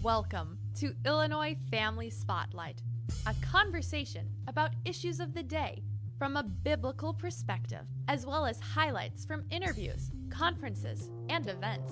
Welcome to Illinois Family Spotlight, a conversation about issues of the day from a biblical perspective, as well as highlights from interviews, conferences, and events.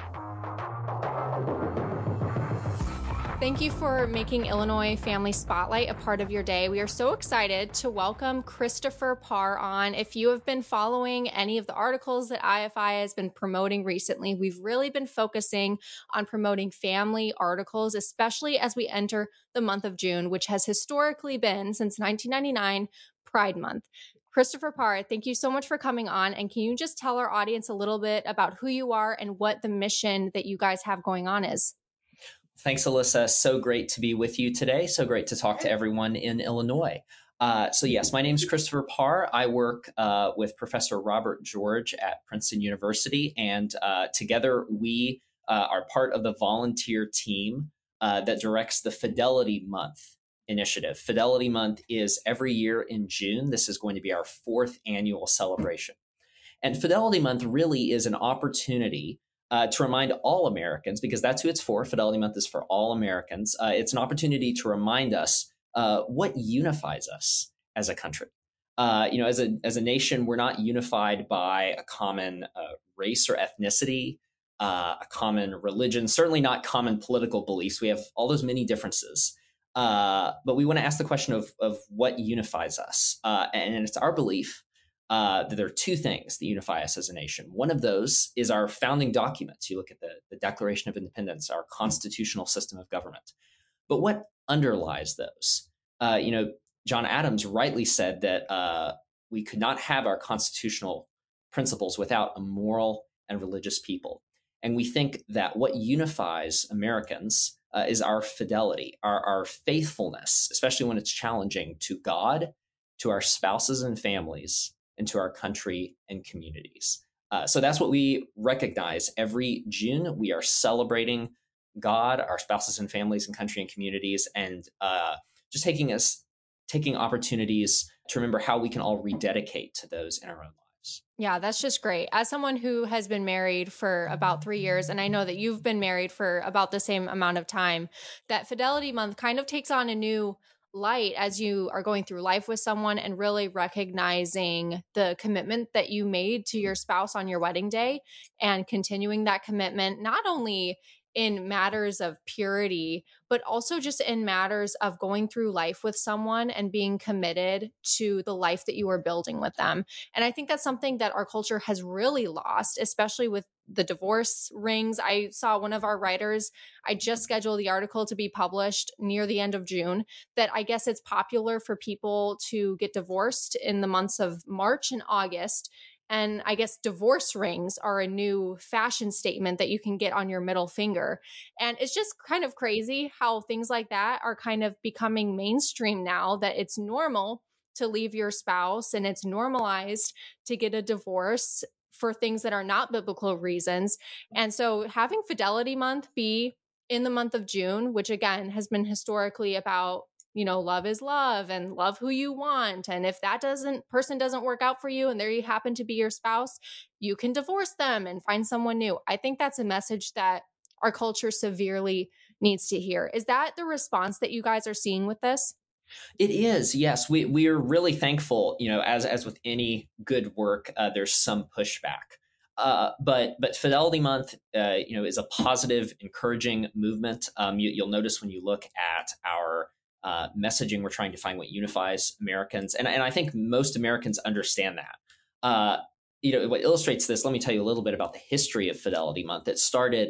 Thank you for making Illinois Family Spotlight a part of your day. We are so excited to welcome Christopher Parr on. If you have been following any of the articles that IFI has been promoting recently, we've really been focusing on promoting family articles, especially as we enter the month of June, which has historically been, since 1999, Pride Month. Christopher Parr, thank you so much for coming on. And can you just tell our audience a little bit about who you are and what the mission that you guys have going on is? Thanks, Alyssa. So great to be with you today. So great to talk to everyone in Illinois. Yes, my name is Christopher Parr. I work with Professor Robert George at Princeton University, and together we are part of the volunteer team that directs the Fidelity Month initiative. Fidelity Month is every year in June. This is going to be our 4th annual celebration. And Fidelity Month really is an opportunity to remind all Americans, because that's who it's for. Fidelity Month is for all Americans. It's an opportunity to remind us what unifies us as a country. As a nation, we're not unified by a common race or ethnicity, a common religion, certainly not common political beliefs. We have all those many differences. But we want to ask the question of what unifies us. And it's our belief that there are 2 things that unify us as a nation. One of those is our founding documents. You look at the Declaration of Independence, our constitutional system of government. But what underlies those? John Adams rightly said that we could not have our constitutional principles without a moral and religious people. And we think that what unifies Americans is our fidelity, our faithfulness, especially when it's challenging, to God, to our spouses and families, and to our country and communities. So that's what we recognize every June. We are celebrating God, our spouses and families, and country and communities, and just taking opportunities to remember how we can all rededicate to those in our own lives. Yeah, that's just great. As someone who has been married for about 3 years, and I know that you've been married for about the same amount of time, that Fidelity Month kind of takes on a new light as you are going through life with someone and really recognizing the commitment that you made to your spouse on your wedding day and continuing that commitment, not only in matters of purity, but also just in matters of going through life with someone and being committed to the life that you are building with them. And I think that's something that our culture has really lost, especially with the divorce rings. I saw one of our writers, I just scheduled the article to be published near the end of June, that I guess it's popular for people to get divorced in the months of March and August. And I guess divorce rings are a new fashion statement that you can get on your middle finger. And it's just kind of crazy how things like that are kind of becoming mainstream now, that it's normal to leave your spouse and it's normalized to get a divorce for things that are not biblical reasons. And so having Fidelity Month be in the month of June, which again has been historically about, love is love and love who you want. And if that person doesn't work out for you and there you happen to be your spouse, you can divorce them and find someone new. I think that's a message that our culture severely needs to hear. Is that the response that you guys are seeing with this? It is, yes. We are really thankful. As with any good work, there's some pushback. But Fidelity Month, is a positive, encouraging movement. You'll notice when you look at our messaging, we're trying to find what unifies Americans, and I think most Americans understand that. What illustrates this? Let me tell you a little bit about the history of Fidelity Month. It started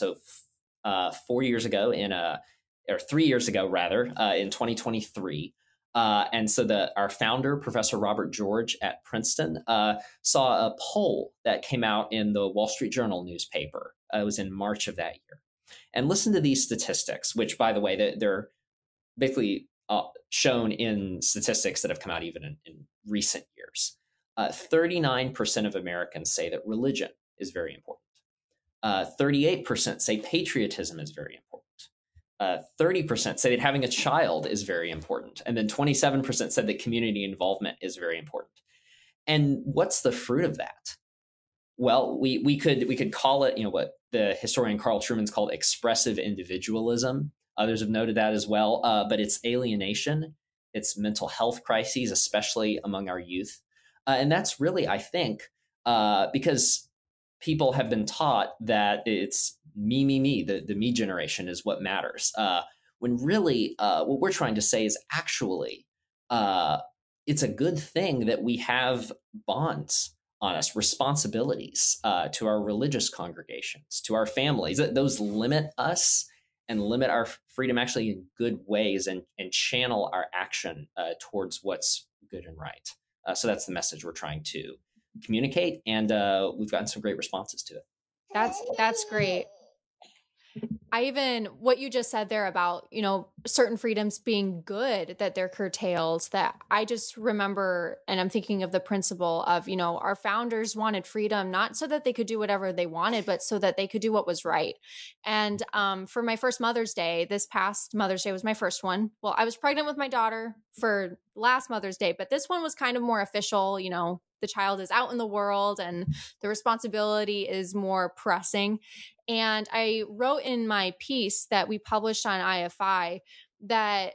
4 years ago or 3 years ago, rather, in 2023. And so our founder, Professor Robert George at Princeton, saw a poll that came out in the Wall Street Journal newspaper. It was in March of that year. And listen to these statistics, which, by the way, they're basically shown in statistics that have come out even in recent years. 39% of Americans say that religion is very important. 38% say patriotism is very important. 30% say that having a child is very important. And then 27% said that community involvement is very important. And what's the fruit of that? Well, we could call it, what the historian Carl Trueman's called expressive individualism. Others have noted that as well. But it's alienation, it's mental health crises, especially among our youth, and that's really, I think, because people have been taught that it's me, the me generation is what matters. When really, what we're trying to say is actually, it's a good thing that we have bonds on us, responsibilities to our religious congregations, to our families. Those limit us and limit our freedom actually in good ways, and channel our action towards what's good and right. So that's the message we're trying to communicate, and we've gotten some great responses to it. That's great. What you just said there about, certain freedoms being good, that they're curtailed, that I just remember, and I'm thinking of the principle of, our founders wanted freedom, not so that they could do whatever they wanted, but so that they could do what was right. And for my first Mother's Day, this past Mother's Day was my first one. Well, I was pregnant with my daughter for last Mother's Day, but this one was kind of more official. The child is out in the world and the responsibility is more pressing. And I wrote in my piece that we published on IFI that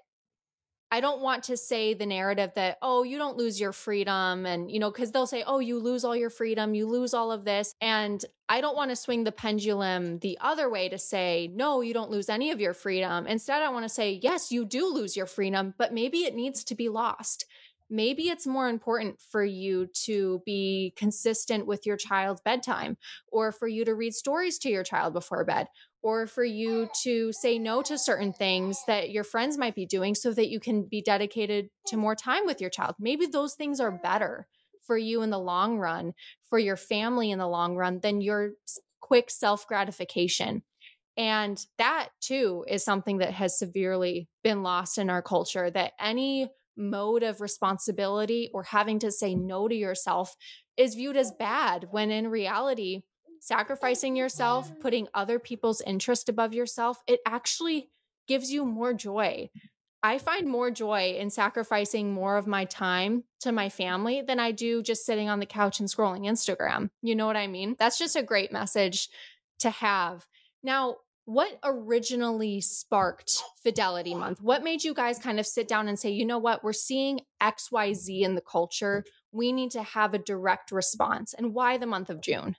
I don't want to say the narrative that, oh, you don't lose your freedom. And, because they'll say, oh, you lose all your freedom, you lose all of this. And I don't want to swing the pendulum the other way to say, no, you don't lose any of your freedom. Instead, I want to say, yes, you do lose your freedom, but maybe it needs to be lost. Maybe it's more important for you to be consistent with your child's bedtime, or for you to read stories to your child before bed, or for you to say no to certain things that your friends might be doing so that you can be dedicated to more time with your child. Maybe those things are better for you in the long run, for your family in the long run, than your quick self-gratification. And that too is something that has severely been lost in our culture, that any mode of responsibility or having to say no to yourself is viewed as bad, when in reality, sacrificing yourself, putting other people's interest above yourself, it actually gives you more joy. I find more joy in sacrificing more of my time to my family than I do just sitting on the couch and scrolling Instagram. You know what I mean? That's just a great message to have. Now, what originally sparked Fidelity Month? What made you guys kind of sit down and say, you know what, we're seeing XYZ in the culture, we need to have a direct response? And why the month of June?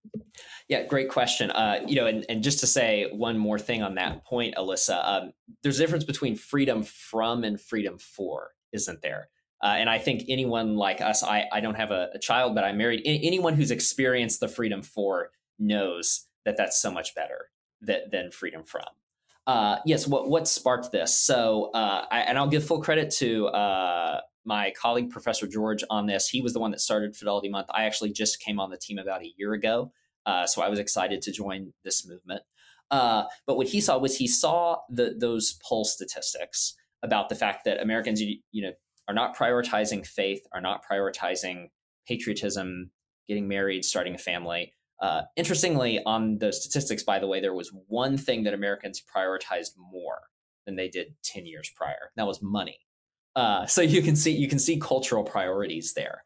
Yeah, great question. And just to say one more thing on that point, Alyssa, there's a difference between freedom from and freedom for, isn't there? And I think anyone like us, I don't have a child, but I'm married. Anyone who's experienced the freedom for knows that that's so much better than freedom from. Yes, what sparked this? So, I'll give full credit to my colleague, Professor George, on this. He was the one that started Fidelity Month. I actually just came on the team about a year ago, so I was excited to join this movement. But what he saw was those poll statistics about the fact that Americans, are not prioritizing faith, are not prioritizing patriotism, getting married, starting a family. Interestingly, on the statistics, by the way, there was one thing that Americans prioritized more than they did 10 years prior. And that was money. So you can see cultural priorities there.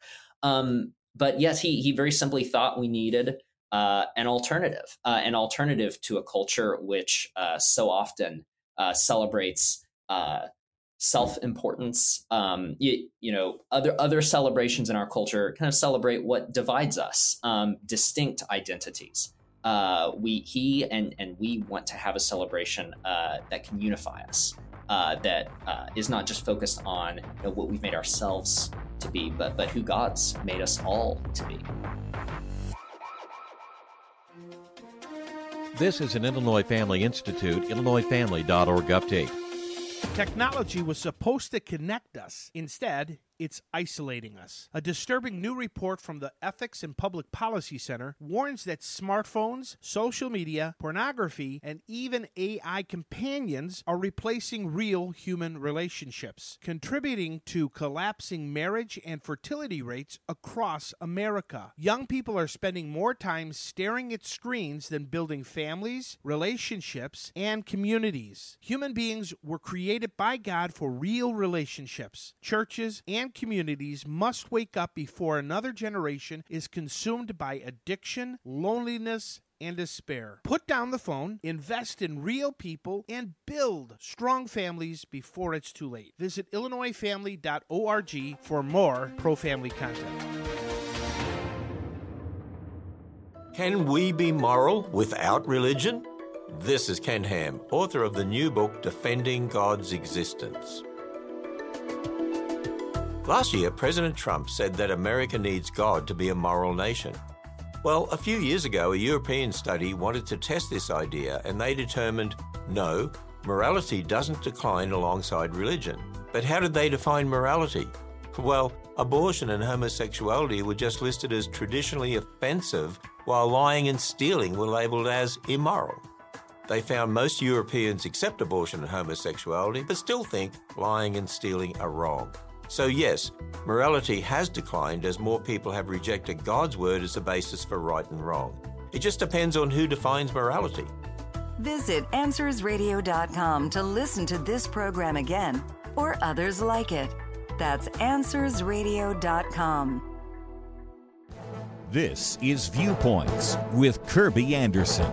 But yes, he very simply thought we needed an alternative to a culture which so often celebrates self-importance. Other celebrations in our culture kind of celebrate what divides us, distinct identities. We want to have a celebration that can unify us, that is not just focused on what we've made ourselves to be, but who God's made us all to be. This is an Illinois Family Institute, IllinoisFamily.org update. Technology was supposed to connect us. Instead, it's isolating us. A disturbing new report from the Ethics and Public Policy Center warns that smartphones, social media, pornography, and even AI companions are replacing real human relationships, contributing to collapsing marriage and fertility rates across America. Young people are spending more time staring at screens than building families, relationships, and communities. Human beings were created by God for real relationships. Churches and and communities must wake up before another generation is consumed by addiction, loneliness, and despair. Put down the phone, invest in real people, and build strong families before it's too late. Visit IllinoisFamily.org for more pro-family content. Can we be moral without religion? This is Ken Ham, author of the new book, Defending God's Existence. Last year, President Trump said that America needs God to be a moral nation. Well, a few years ago, a European study wanted to test this idea, and they determined, no, morality doesn't decline alongside religion. But how did they define morality? Well, abortion and homosexuality were just listed as traditionally offensive, while lying and stealing were labelled as immoral. They found most Europeans accept abortion and homosexuality, but still think lying and stealing are wrong. So yes, morality has declined as more people have rejected God's word as the basis for right and wrong. It just depends on who defines morality. Visit AnswersRadio.com to listen to this program again or others like it. That's AnswersRadio.com. This is Viewpoints with Kirby Anderson.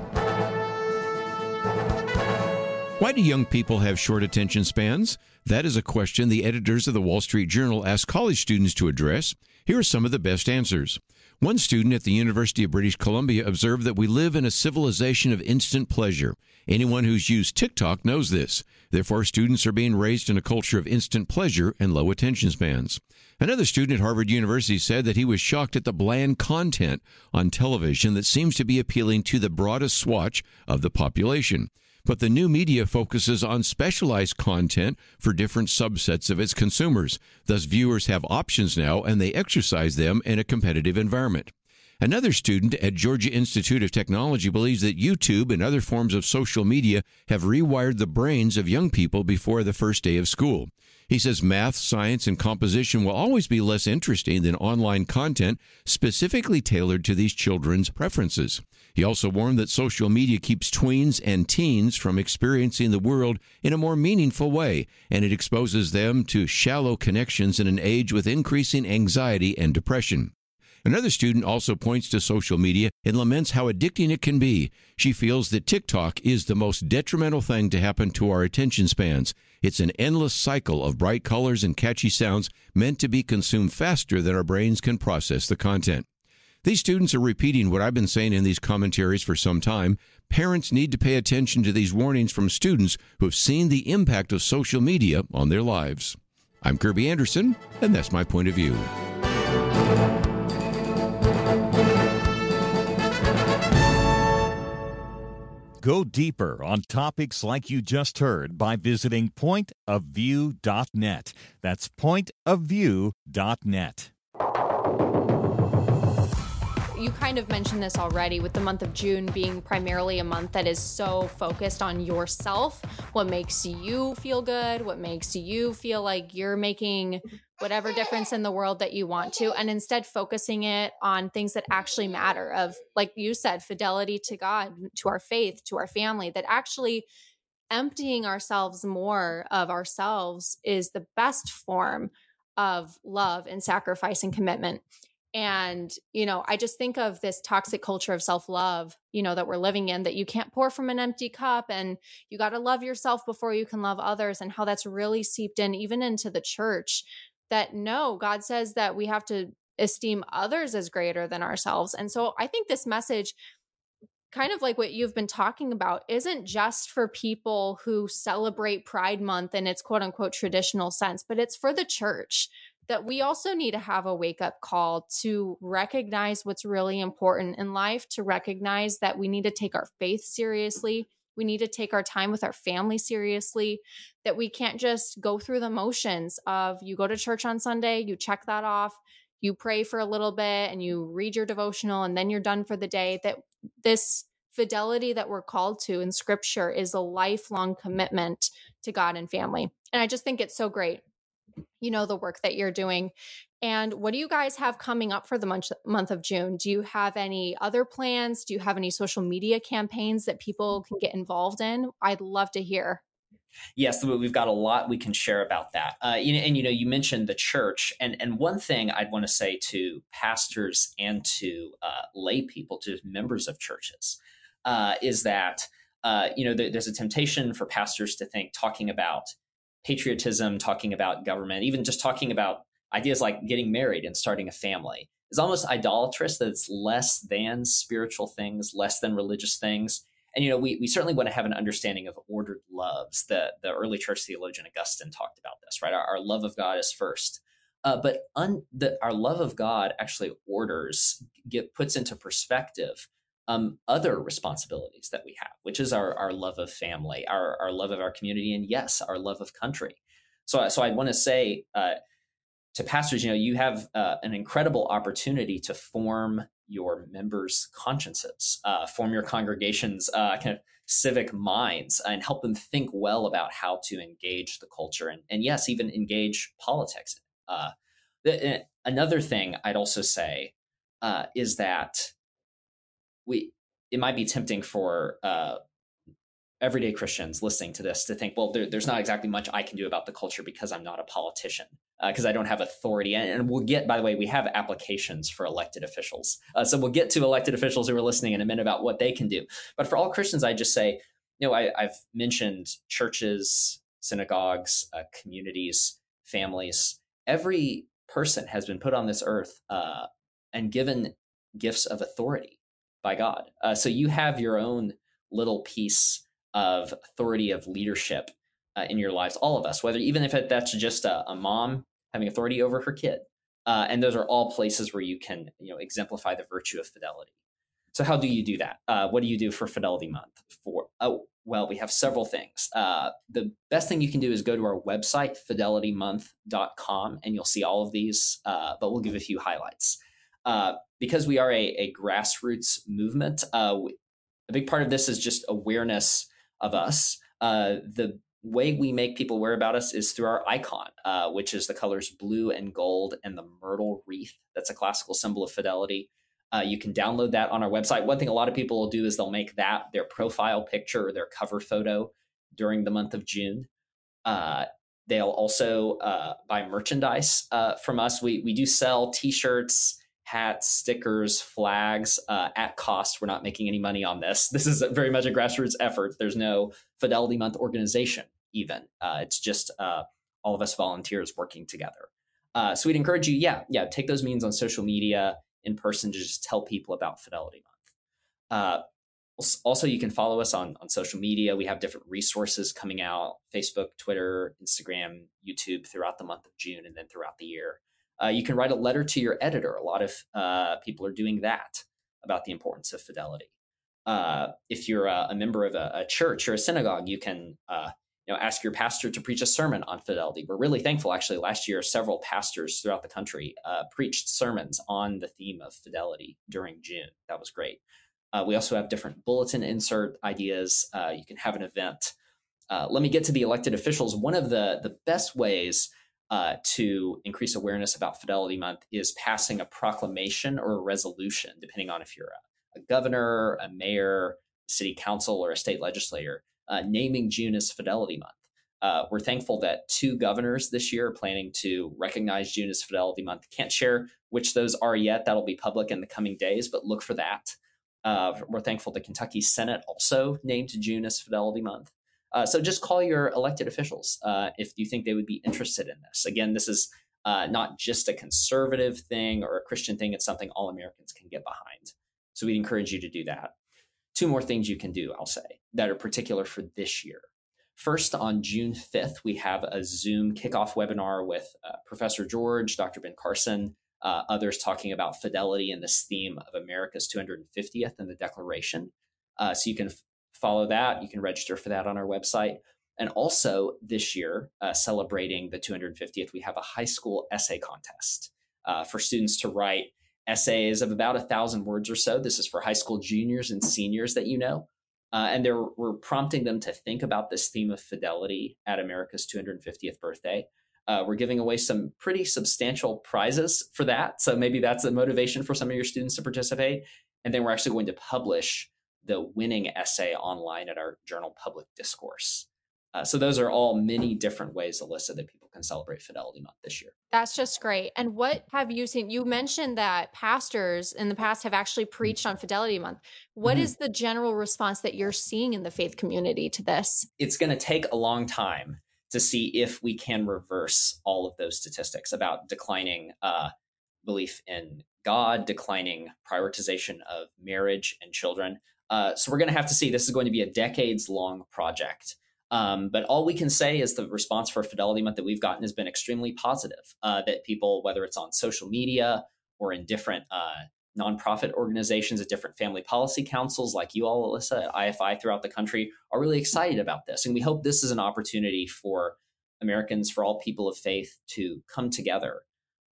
Why do young people have short attention spans? That is a question the editors of the Wall Street Journal asked college students to address. Here are some of the best answers. One student at the University of British Columbia observed that we live in a civilization of instant pleasure. Anyone who's used TikTok knows this. Therefore, students are being raised in a culture of instant pleasure and low attention spans. Another student at Harvard University said that he was shocked at the bland content on television that seems to be appealing to the broadest swatch of the population. But the new media focuses on specialized content for different subsets of its consumers. Thus, viewers have options now, and they exercise them in a competitive environment. Another student at Georgia Institute of Technology believes that YouTube and other forms of social media have rewired the brains of young people before the first day of school. He says math, science, and composition will always be less interesting than online content specifically tailored to these children's preferences. He also warned that social media keeps tweens and teens from experiencing the world in a more meaningful way, and it exposes them to shallow connections in an age with increasing anxiety and depression. Another student also points to social media and laments how addicting it can be. She feels that TikTok is the most detrimental thing to happen to our attention spans. It's an endless cycle of bright colors and catchy sounds meant to be consumed faster than our brains can process the content. These students are repeating what I've been saying in these commentaries for some time. Parents need to pay attention to these warnings from students who have seen the impact of social media on their lives. I'm Kirby Anderson, and that's my point of view. Go deeper on topics like you just heard by visiting pointofview.net. That's pointofview.net. You kind of mentioned this already with the month of June being primarily a month that is so focused on yourself, what makes you feel good, what makes you feel like you're making whatever difference in the world that you want to, and instead focusing it on things that actually matter of, like you said, fidelity to God, to our faith, to our family, that actually emptying ourselves more of ourselves is the best form of love and sacrifice and commitment. And, I just think of this toxic culture of self-love, that we're living in, that you can't pour from an empty cup and you got to love yourself before you can love others, and how that's really seeped in even into the church, that no, God says that we have to esteem others as greater than ourselves. And so I think this message, kind of like what you've been talking about, isn't just for people who celebrate Pride Month in its quote unquote traditional sense, but it's for the church, that we also need to have a wake-up call to recognize what's really important in life, to recognize that we need to take our faith seriously. We need to take our time with our family seriously, that we can't just go through the motions of you go to church on Sunday, you check that off, you pray for a little bit and you read your devotional and then you're done for the day. That this fidelity that we're called to in Scripture is a lifelong commitment to God and family. And I just think it's so great, the work that you're doing. And what do you guys have coming up for the month of June? Do you have any other plans? Do you have any social media campaigns that people can get involved in? I'd love to hear. Yes, we've got a lot we can share about that. You mentioned the church, and one thing I'd want to say to pastors and to lay people, to members of churches, is that there's a temptation for pastors to think talking about patriotism, talking about government, even just talking about ideas like getting married and starting a family is almost idolatrous, that it's less than spiritual things, less than religious things. And, we certainly want to have an understanding of ordered loves. The early church theologian Augustine talked about this, right? Our love of God is first. But our love of God actually puts into perspective other responsibilities that we have, which is our love of family, our love of our community, and yes, our love of country. So I want to say to pastors, you have an incredible opportunity to form your members' consciences, form your congregation's kind of civic minds, and help them think well about how to engage the culture and yes, even engage politics. Another thing I'd also say is that it might be tempting for everyday Christians listening to this to think, well, there's not exactly much I can do about the culture because I'm not a politician, because I don't have authority. And we'll get, by the way, we have applications for elected officials. So we'll get to elected officials who are listening in a minute about what they can do. But for all Christians, I just say, I've mentioned churches, synagogues, communities, families. Every person has been put on this earth and given gifts of authority by God. So you have your own little piece of authority, of leadership in your lives, all of us, even if that's just a mom having authority over her kid. And those are all places where you can exemplify the virtue of fidelity. So how do you do that? What do you do for Fidelity Month? Well, we have several things. The best thing you can do is go to our website, fidelitymonth.com, and you'll see all of these, but we'll give a few highlights. Because we are a grassroots movement, a big part of this is just awareness of us. The way we make people aware about us is through our icon, which is the colors blue and gold and the myrtle wreath. That's a classical symbol of fidelity. You can download that on our website. One thing a lot of people will do is they'll make that their profile picture or their cover photo during the month of June. They'll also buy merchandise from us. We do sell T-shirts, hats, stickers, flags at cost. We're not making any money on this. This is very much a grassroots effort. There's no Fidelity Month organization even. It's just all of us volunteers working together. So we'd encourage you, take those means on social media, in person, to just tell people about Fidelity Month. Also, you can follow us on social media. We have different resources coming out: Facebook, Twitter, Instagram, YouTube throughout the month of June and then throughout the year. You can write a letter to your editor. A lot of people are doing that about the importance of fidelity. If you're a member of a church or a synagogue, you can ask your pastor to preach a sermon on fidelity. We're really thankful, actually. Last year, several pastors throughout the country preached sermons on the theme of fidelity during June. That was great. We also have different bulletin insert ideas. You can have an event. Let me get to the elected officials. One of the best ways to increase awareness about Fidelity Month is passing a proclamation or a resolution, depending on if you're a governor, a mayor, city council, or a state legislator, naming June as Fidelity Month. We're thankful that 2 governors this year are planning to recognize June as Fidelity Month. Can't share which those are yet. That'll be public in the coming days, but look for that. We're thankful the Kentucky Senate also named June as Fidelity Month. So just call your elected officials if you think they would be interested in this. Again, this is not just a conservative thing or a Christian thing. It's something all Americans can get behind. So we'd encourage you to do that. 2 more things you can do, I'll say, that are particular for this year. First, on June 5th, we have a Zoom kickoff webinar with Professor George, Dr. Ben Carson, others talking about fidelity and this theme of America's 250th and the Declaration. So you can follow that. You can register for that on our website. And also this year, celebrating the 250th, we have a high school essay contest for students to write essays of about 1,000 words or so. This is for high school juniors and seniors that you know. And we're prompting them to think about this theme of fidelity at America's 250th birthday. We're giving away some pretty substantial prizes for that. So maybe that's a motivation for some of your students to participate. And then we're actually going to publish the winning essay online at our journal Public Discourse. So those are all many different ways, Alyssa, that people can celebrate Fidelity Month this year. That's just great. And what have you seen? You mentioned that pastors in the past have actually preached on Fidelity Month. What is the general response that you're seeing in the faith community to this? It's going to take a long time to see if we can reverse all of those statistics about declining belief in God, declining prioritization of marriage and children. So we're going to have to see. This is going to be a decades-long project. But all we can say is the response for Fidelity Month that we've gotten has been extremely positive, that people, whether it's on social media or in different nonprofit organizations at different family policy councils like you all, Alyssa, at IFI throughout the country, are really excited about this. And we hope this is an opportunity for Americans, for all people of faith, to come together.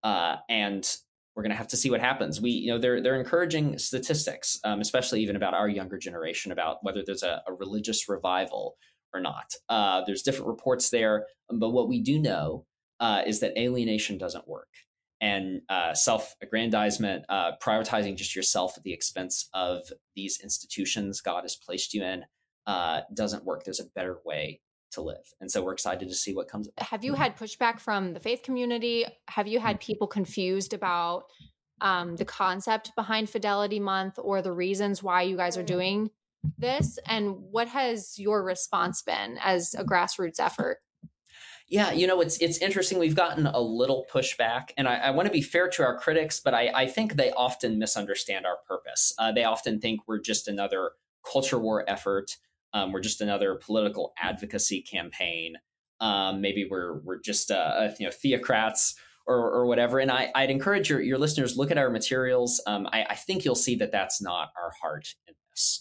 And we're going to have to see what happens. They're encouraging statistics, especially even about our younger generation, about whether there's a religious revival or not. There's different reports there, but what we do know is that alienation doesn't work. And self-aggrandizement, prioritizing just yourself at the expense of these institutions God has placed you in, doesn't work. There's a better way to live. And so we're excited to see what comes of it. Have you had pushback from the faith community? Have you had people confused about the concept behind Fidelity Month or the reasons why you guys are doing this? And what has your response been as a grassroots effort? Yeah, it's interesting. We've gotten a little pushback, and I want to be fair to our critics, but I think they often misunderstand our purpose. They often think we're just another culture war effort. We're just another political advocacy campaign. Maybe we're just theocrats or whatever. And I'd encourage your listeners, look at our materials. I think you'll see that that's not our heart in this.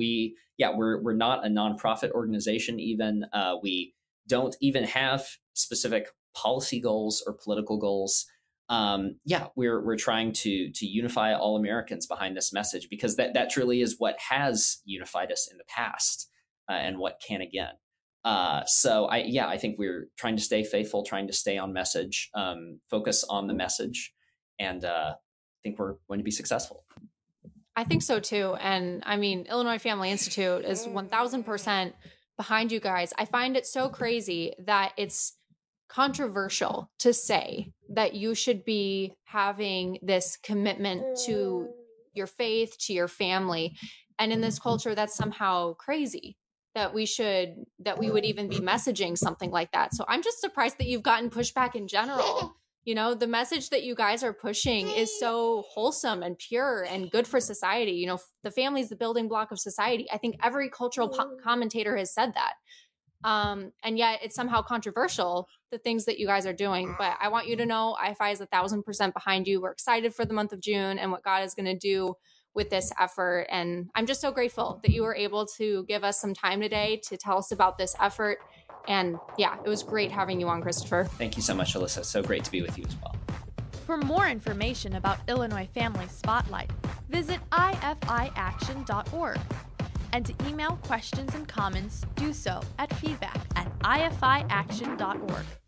We're not a nonprofit organization. Even we don't even have specific policy goals or political goals. We're trying to unify all Americans behind this message, because that truly is what has unified us in the past, and what can again. I think we're trying to stay faithful, trying to stay on message, focus on the message, and I think we're going to be successful. I think so too. And I mean, Illinois Family Institute is 1000% behind you guys. I find it so crazy that it's controversial to say that you should be having this commitment to your faith, to your family. And in this culture, that's somehow crazy that we would even be messaging something like that. So I'm just surprised that you've gotten pushback in general. The message that you guys are pushing is so wholesome and pure and good for society. The family is the building block of society. I think every cultural commentator has said that. And yet it's somehow controversial, the things that you guys are doing. But I want you to know IFI is 1000% behind you. We're excited for the month of June and what God is going to do with this effort. And I'm just so grateful that you were able to give us some time today to tell us about this effort. And it was great having you on, Christopher. Thank you so much, Alyssa. So great to be with you as well. For more information about Illinois Family Spotlight, visit ifiaction.org. And to email questions and comments, do so at feedback@ifiaction.org.